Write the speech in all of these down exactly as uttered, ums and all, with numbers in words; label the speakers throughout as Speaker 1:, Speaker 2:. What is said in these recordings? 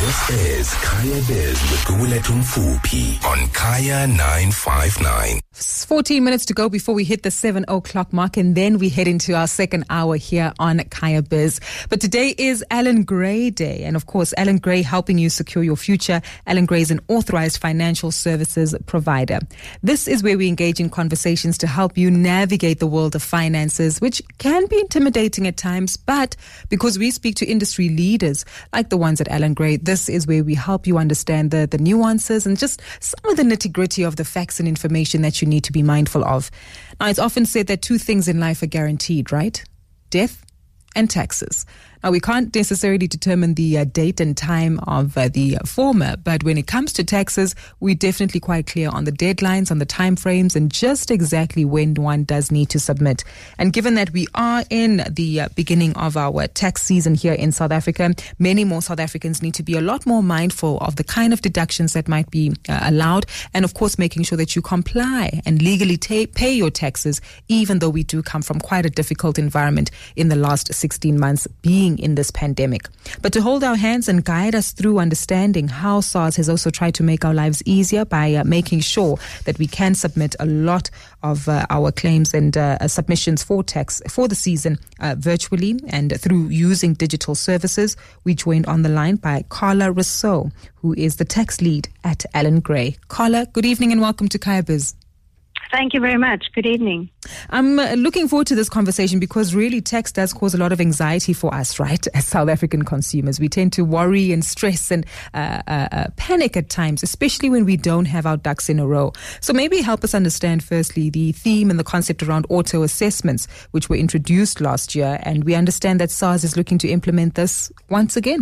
Speaker 1: This is Kaya Biz with Guletu Mfupi on Kaya nine five nine.
Speaker 2: fourteen minutes to go before we hit the seven o'clock mark, and then we head into our second hour here on Kaya Biz. But today is Allan Gray Day, and of course, Allan Gray helping you secure your future. Allan Gray is an authorized financial services provider. This is where we engage in conversations to help you navigate the world of finances, which can be intimidating at times, but because we speak to industry leaders like the ones at Allan Gray, this is where we help you understand the, the nuances and just some of the nitty-gritty of the facts and information that you need to be mindful of. Now, it's often said that two things in life are guaranteed, right? Death and taxes. Now, we can't necessarily determine the uh, date and time of uh, the uh, former, but when it comes to taxes, we're definitely quite clear on the deadlines, on the timeframes, and just exactly when one does need to submit. And given that we are in the uh, beginning of our tax season here in South Africa, many more South Africans need to be a lot more mindful of the kind of deductions that might be uh, allowed, and of course, making sure that you comply and legally ta- pay your taxes, even though we do come from quite a difficult environment in the last sixteen months being in this pandemic. But to hold our hands and guide us through understanding how SARS has also tried to make our lives easier by uh, making sure that we can submit a lot of uh, our claims and uh, submissions for tax for the season uh, virtually and through using digital services, we joined on the line by Carla Rousseau, who is the tax lead at Allan Gray. Carla, good evening and welcome to Kaya Biz.
Speaker 3: Thank you very much. Good evening.
Speaker 2: I'm uh, looking forward to this conversation because really tax does cause a lot of anxiety for us, right? As South African consumers, we tend to worry and stress and uh, uh, uh, panic at times, especially when we don't have our ducks in a row. So maybe help us understand firstly the theme and the concept around auto assessments, which were introduced last year. And we understand that SARS is looking to implement this once again.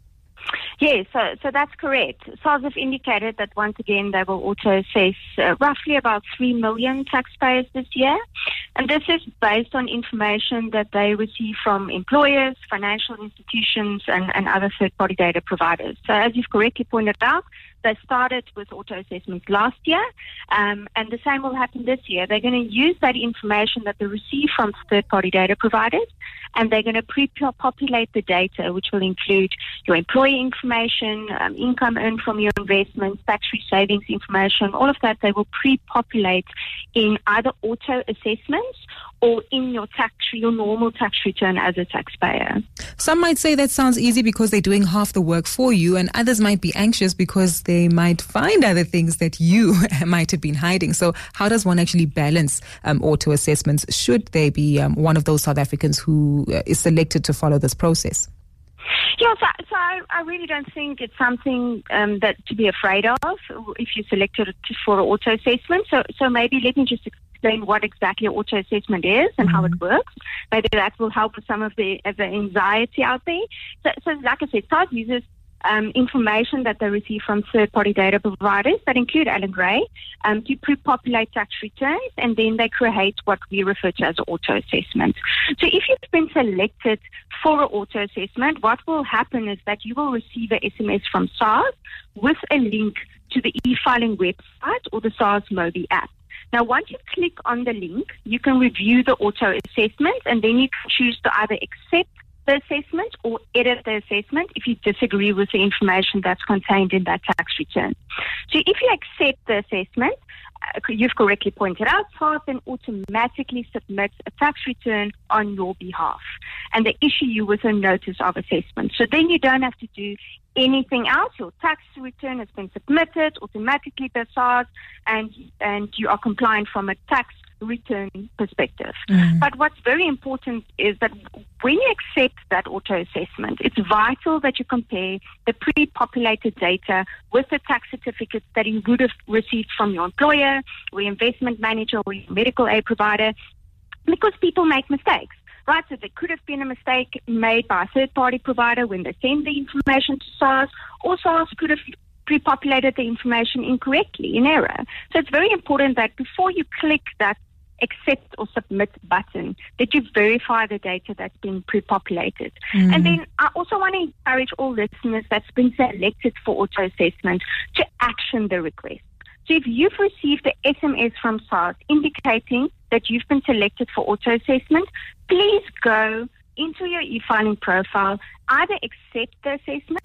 Speaker 3: Yes, so, so that's correct. SARS have indicated that once again they will auto-assess uh, roughly about three million taxpayers this year. And this is based on information that they receive from employers, financial institutions, and, and other third-party data providers. So as you've correctly pointed out, they started with auto-assessments last year, um, and the same will happen this year. They're going to use that information that they receive from third-party data providers, and they're going to pre-populate the data, which will include your employee information, um, income earned from your investments, tax-free savings information, all of that they will pre-populate in either auto-assessments or in your tax, your normal tax return as a taxpayer.
Speaker 2: Some might say that sounds easy because they're doing half the work for you, and others might be anxious because they might find other things that you might have been hiding. So how does one actually balance um, auto assessments should they be um, one of those South Africans who uh, is selected to follow this process?
Speaker 3: Yeah, so, so I, I really don't think it's something um, that to be afraid of if you're selected for an auto assessment. So, so maybe let me just explain what exactly auto assessment is and mm-hmm. how it works. Maybe that will help with some of the, of the anxiety out there. So, so like I said, SARS uses Um, information that they receive from third-party data providers that include Allan Gray um, to pre-populate tax returns, and then they create what we refer to as an auto-assessment. So if you've been selected for an auto-assessment, what will happen is that you will receive an S M S from SARS with a link to the e-filing website or the SARS Mobi app. Now, once you click on the link, you can review the auto-assessment, and then you can choose to either accept the assessment or edit the assessment if you disagree with the information that's contained in that tax return. So if you accept the assessment, uh, you've correctly pointed out, SARS then automatically submits a tax return on your behalf, and they issue you with a notice of assessment. So then you don't have to do anything else. Your tax return has been submitted automatically by SARS, and and you are compliant from a tax return perspective. Mm. But what's very important is that when you accept that auto assessment, it's vital that you compare the pre-populated data with the tax certificates that you would have received from your employer or your investment manager or your medical aid provider, because people make mistakes. Right, so there could have been a mistake made by a third-party provider when they send the information to SARS, or SARS could have pre-populated the information incorrectly, in error. So it's very important that before you click that accept or submit button, that you verify the data that's been pre-populated. Mm. And then I also want to encourage all listeners that's been selected for auto-assessment to action the request. So if you've received the S M S from SARS indicating that you've been selected for auto-assessment, please go into your e-filing profile, either accept the assessment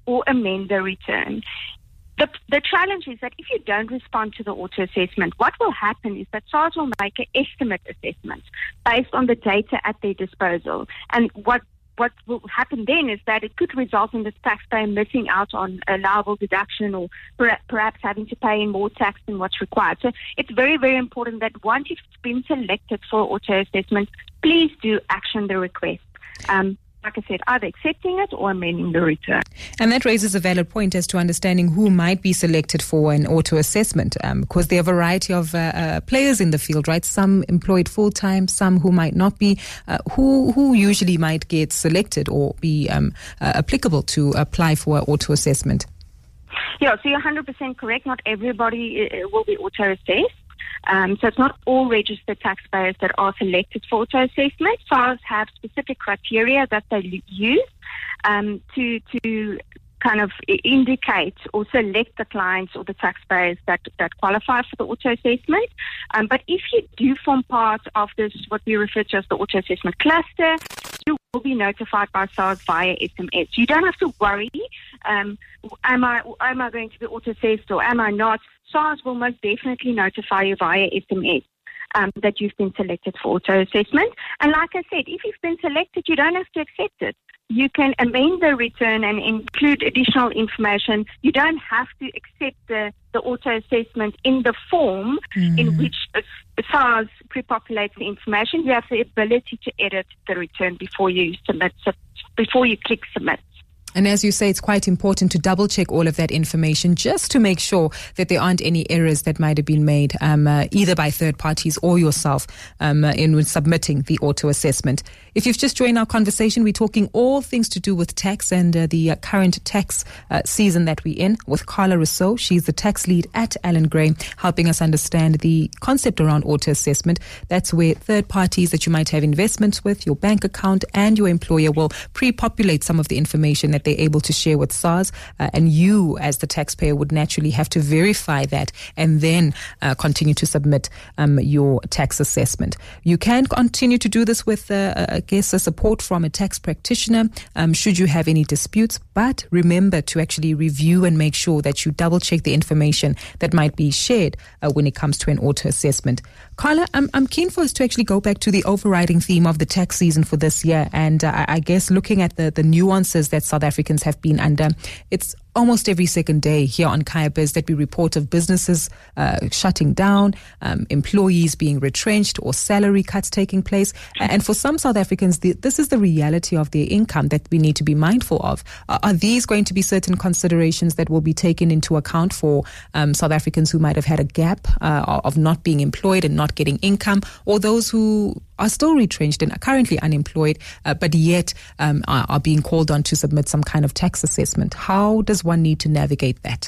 Speaker 3: or amend the return. The, the challenge is that if you don't respond to the auto-assessment, what will happen is that SARS will make an estimate assessment based on the data at their disposal. And what what will happen then is that it could result in the taxpayer missing out on allowable deduction or per, perhaps having to pay in more tax than what's required. So it's very, very important that once you've been selected for auto-assessment, please do action the request. Um, Like I said, either accepting it or amending the return.
Speaker 2: And that raises a valid point as to understanding who might be selected for an auto-assessment, um, because there are a variety of uh, uh, players in the field, right? Some employed full-time, some who might not be. Uh, who who usually might get selected or be um, uh, applicable to apply for an auto-assessment?
Speaker 3: Yeah, so you're one hundred percent correct. Not everybody uh, will be auto-assessed. Um, so it's not all registered taxpayers that are selected for auto-assessment. SARS have specific criteria that they use um, to to kind of indicate or select the clients or the taxpayers that, that qualify for the auto-assessment. Um, but if you do form part of this, what we refer to as the auto-assessment cluster, you will be notified by SARS via S M S. You don't have to worry, um, am I am I going to be auto-assessed or am I not? SARS will most definitely notify you via S M S um, that you've been selected for auto-assessment. And like I said, if you've been selected, you don't have to accept it. You can amend the return and include additional information. You don't have to accept the, the auto-assessment in the form mm. in which SARS pre-populates the information. You have the ability to edit the return before you submit, before you click submit.
Speaker 2: And as you say, it's quite important to double check all of that information just to make sure that there aren't any errors that might have been made um, uh, either by third parties or yourself um, uh, in submitting the auto assessment. If you've just joined our conversation, we're talking all things to do with tax and uh, the uh, current tax uh, season that we're in with Carla Rousseau. She's the tax lead at Allan Gray, helping us understand the concept around auto assessment. That's where third parties that you might have investments with, your bank account and your employer will pre-populate some of the information that they're able to share with SARS, uh, and you as the taxpayer would naturally have to verify that and then uh, continue to submit um, your tax assessment. You can continue to do this with, uh, I guess, a support from a tax practitioner um, should you have any disputes, but remember to actually review and make sure that you double check the information that might be shared uh, when it comes to an auto assessment. Carla, I'm, I'm keen for us to actually go back to the overriding theme of the tax season for this year, and uh, I guess looking at the, the nuances that South Africans have been under. It's almost every second day here on Kaya Biz that we report of businesses uh, shutting down, um, employees being retrenched or salary cuts taking place. And for some South Africans, the, this is the reality of their income that we need to be mindful of. Uh, are these going to be certain considerations that will be taken into account for um, South Africans who might have had a gap uh, of not being employed and not getting income, or those who are still retrenched and are currently unemployed, uh, but yet um, are, are being called on to submit some kind of tax assessment? How does one need to navigate that?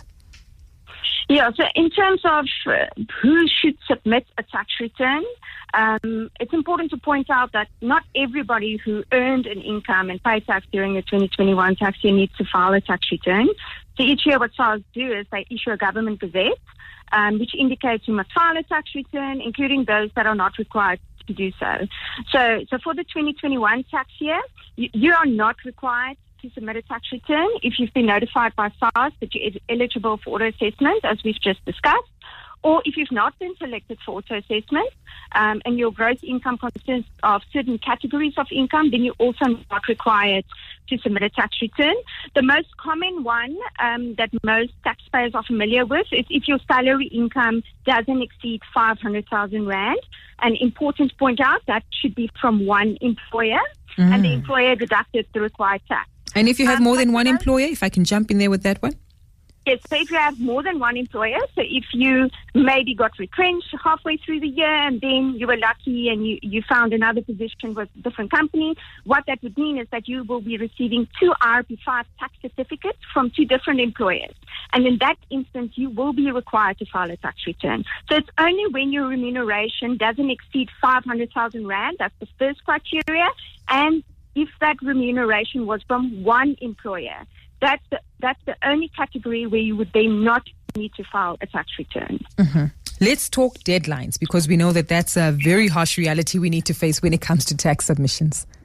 Speaker 3: Yeah, so in terms of uh, who should submit a tax return, um, it's important to point out that not everybody who earned an income and paid tax during the twenty twenty-one tax year needs to file a tax return. So each year what SARS do is they issue a government gazette, um, which indicates you must file a tax return, including those that are not required to do so. So, so for the twenty twenty-one tax year, you, you are not required to submit a tax return if you've been notified by SARS that you're eligible for auto assessment, as we've just discussed, or if you've not been selected for auto assessment um, and your gross income consists of certain categories of income, then you're also not required to submit a tax return. The most common one um, that most taxpayers are familiar with is if your salary income doesn't exceed five hundred thousand rand. And important to point out, that should be from one employer, mm. and the employer deducted the required tax.
Speaker 2: And if you have
Speaker 3: um,
Speaker 2: more than one employer, if I can jump in there with that one?
Speaker 3: Yes, so if you have more than one employer, so if you maybe got retrenched halfway through the year and then you were lucky and you, you found another position with a different company, what that would mean is that you will be receiving two R P five tax certificates from two different employers. And in that instance, you will be required to file a tax return. So it's only when your remuneration doesn't exceed five hundred thousand rand, that's the first criteria, and if that remuneration was from one employer, that's the, that's the only category where you would then not need to file a tax return.
Speaker 2: Mm-hmm. Let's talk deadlines, because we know that that's a very harsh reality we need to face when it comes to tax submissions.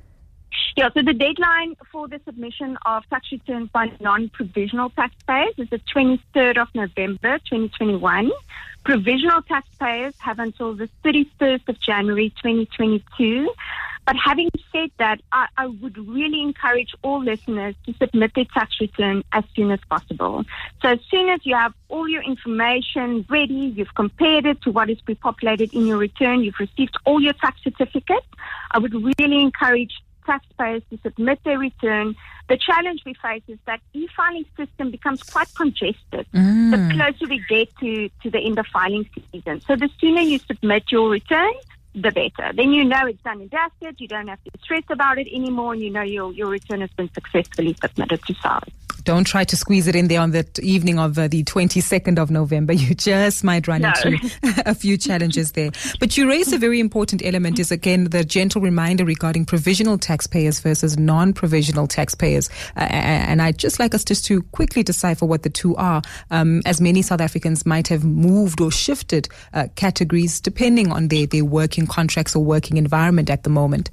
Speaker 3: Yeah, so the deadline for the submission of tax returns by non-provisional taxpayers is the twenty-third of November, twenty twenty-one. Provisional taxpayers have until the thirty-first of January, twenty twenty-two. But having said that, I, I would really encourage all listeners to submit their tax return as soon as possible. So as soon as you have all your information ready, you've compared it to what is pre-populated in your return, you've received all your tax certificates, I would really encourage taxpayers to submit their return. The challenge we face is that e-filing system becomes quite congested
Speaker 2: Mm.
Speaker 3: the closer we get to, to the end of filing season. So the sooner you submit your return, the better. Then you know it's done and dusted. You don't have to stress about it anymore, and you know your, your return has been successfully submitted to SARS.
Speaker 2: Don't try to squeeze it in there on that evening of uh, the twenty-second of November. You just might run
Speaker 3: No.
Speaker 2: into a few challenges there. But you raise a very important element is, again, the gentle reminder regarding provisional taxpayers versus non-provisional taxpayers. Uh, and I'd just like us just to quickly decipher what the two are, um, as many South Africans might have moved or shifted uh, categories depending on their, their working contracts or working environment at the moment.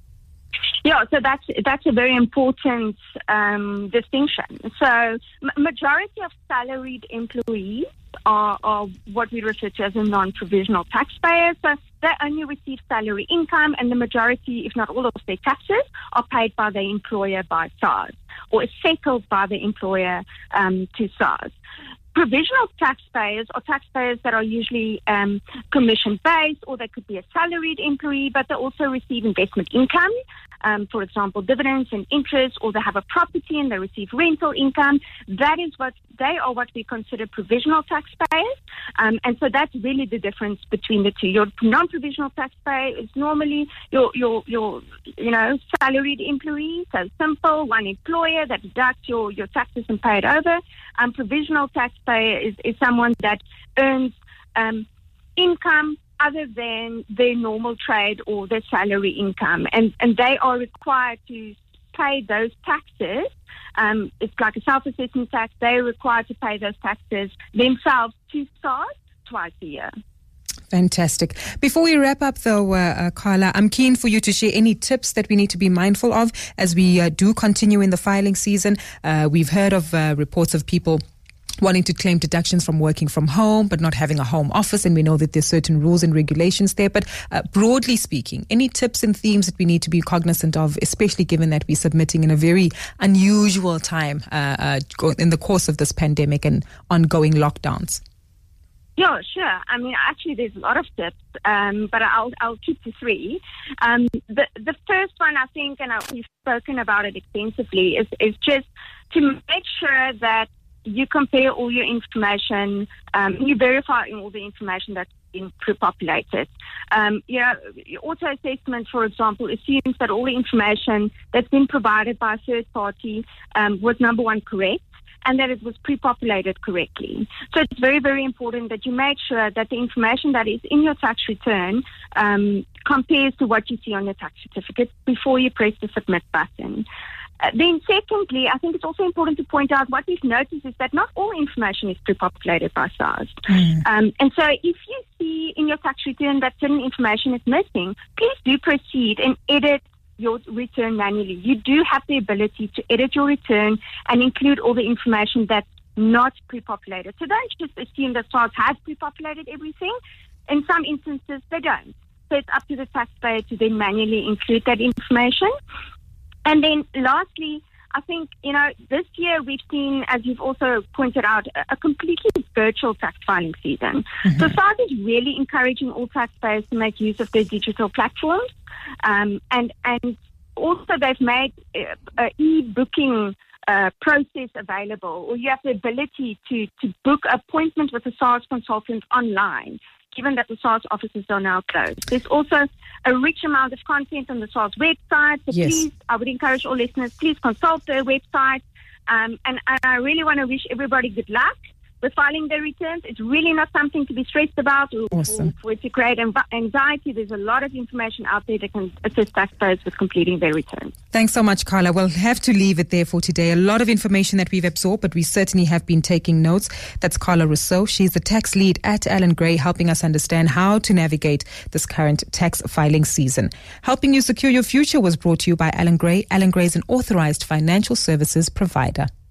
Speaker 3: Yeah, so that's that's a very important um, distinction. So m- majority of salaried employees are, are what we refer to as a non-provisional taxpayer. So they only receive salary income, and the majority, if not all of their taxes, are paid by the employer by SARS, or is settled by the employer um, to SARS. Provisional taxpayers are taxpayers that are usually um, commission-based, or they could be a salaried employee, but they also receive investment income, um, for example, dividends and interest, or they have a property and they receive rental income. That is what they are what we consider provisional taxpayers, um, and so that's really the difference between the two. Your non-provisional taxpayer is normally your your your you know salaried employee, so simple, one employer that deducts your your taxes and pay it over. Um, provisional taxpayer is, is someone that earns um, income other than their normal trade or their salary income, and and they are required to pay those taxes. Um, it's like a self-assessment tax. They're required to pay those taxes themselves to SARS twice a year.
Speaker 2: Fantastic. Before we wrap up, though, uh, uh, Carla, I'm keen for you to share any tips that we need to be mindful of as we uh, do continue in the filing season. Uh, we've heard of uh, reports of people wanting to claim deductions from working from home but not having a home office, and we know that there's certain rules and regulations there. But uh, broadly speaking, any tips and themes that we need to be cognizant of, especially given that we're submitting in a very unusual time uh, uh, in the course of this pandemic and ongoing lockdowns?
Speaker 3: Yeah, sure. I mean, actually, there's a lot of tips, um, but I'll I'll keep to three. Um, the the first one, I think, and I, we've spoken about it extensively, is is just to make sure that you compare all your information, um, you verify all the information that's been pre-populated. Um, you know, auto assessment, for example, assumes that all the information that's been provided by a third party um, was, number one, correct, and that it was pre-populated correctly. So it's very, very important that you make sure that the information that is in your tax return um, compares to what you see on your tax certificate before you press the submit button. Uh, then secondly, I think it's also important to point out what we've noticed is that not all information is pre-populated by SARS. Mm. Um, and so if you see in your tax return that certain information is missing, please do proceed and edit your return manually. You do have the ability to edit your return and include all the information that's not pre-populated. So don't just assume that SARS has pre-populated everything. In some instances, they don't. So it's up to the taxpayer to then manually include that information. And then lastly, I think, you know, this year we've seen, as you've also pointed out, a, a completely virtual tax filing season. Mm-hmm. So SARS is really encouraging all taxpayers to make use of their digital platforms. Um, and, and also they've made uh, uh, e-booking uh, process available, or you have the ability to, to book appointment with a SARS consultant online, given that the SARS offices are now closed. There's also a rich amount of content on the SARS website. So yes. please, I would encourage all listeners, please consult their website. Um, and, and I really want to wish everybody good luck with filing their returns. It's really not something to be stressed about or
Speaker 2: Awesome.
Speaker 3: for, for it to create anxi- anxiety. There's a lot of information out there that can assist taxpayers with completing their returns.
Speaker 2: Thanks so much, Carla. We'll have to leave it there for today. A lot of information that we've absorbed, but we certainly have been taking notes. That's Carla Rousseau. She's the tax lead at Allan Gray, helping us understand how to navigate this current tax filing season. Helping you secure your future was brought to you by Allan Gray. Allan Gray is an authorized financial services provider.